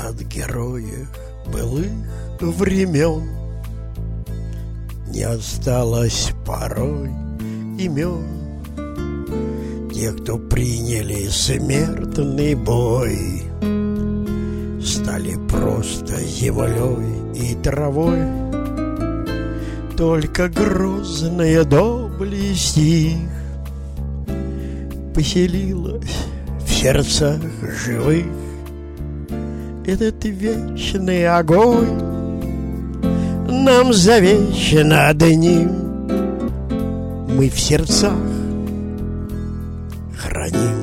От героев былых времен не осталось порой имен. Те, кто приняли смертный бой, стали просто землей и травой. Только грозная доблесть их поселилась в сердцах живых. Этот вечный огонь нам завещан одним, мы в сердцах храним.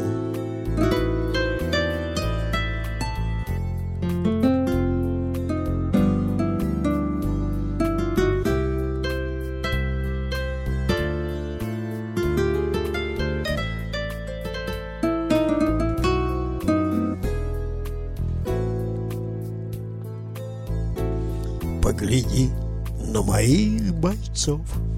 Погляди на моих бойцов,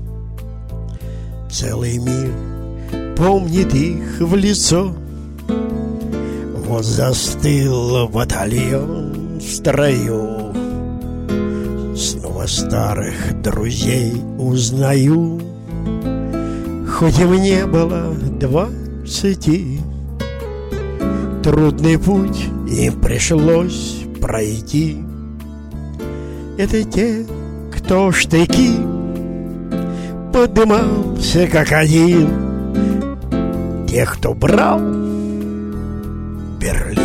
целый мир помнит их в лицо. Вот застыл батальон в строю, снова старых друзей узнаю. Хоть им не было 20, трудный путь им пришлось пройти. Это те, кто штыки подымался как один, те, кто брал Берлин.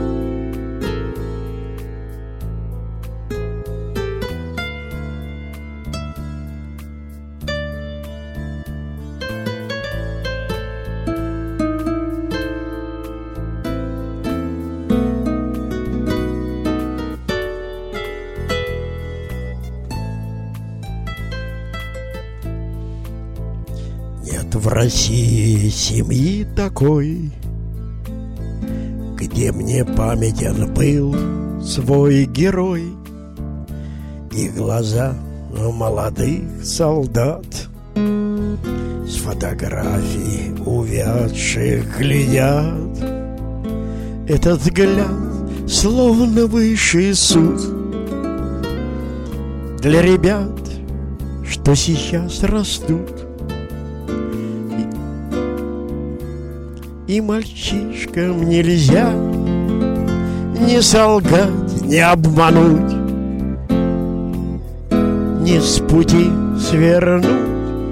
Нет в России семьи такой, где мне памятен был свой герой и глаза молодых солдат с фотографий увядших глядят. Этот взгляд словно высший суд для ребят, что сейчас растут. И мальчишкам нельзя ни солгать, ни обмануть, ни с пути свернуть.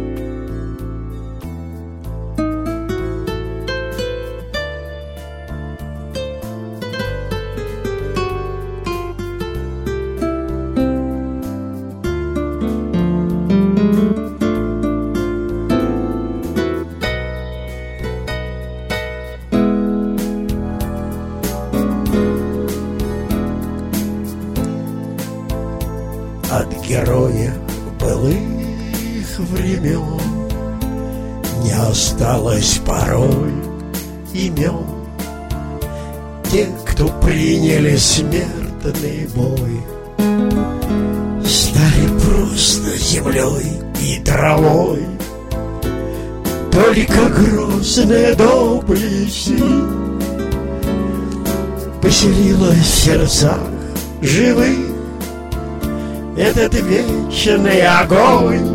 От героев былых времен не осталось порой имен. Те, кто приняли смертный бой, стали просто землей и травой. Только грозная доблесть поселилась в сердцах живых. Этот вечный огонь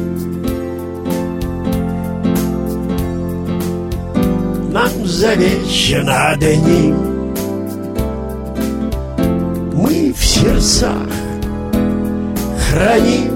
нам завещан одним, мы в сердцах храним.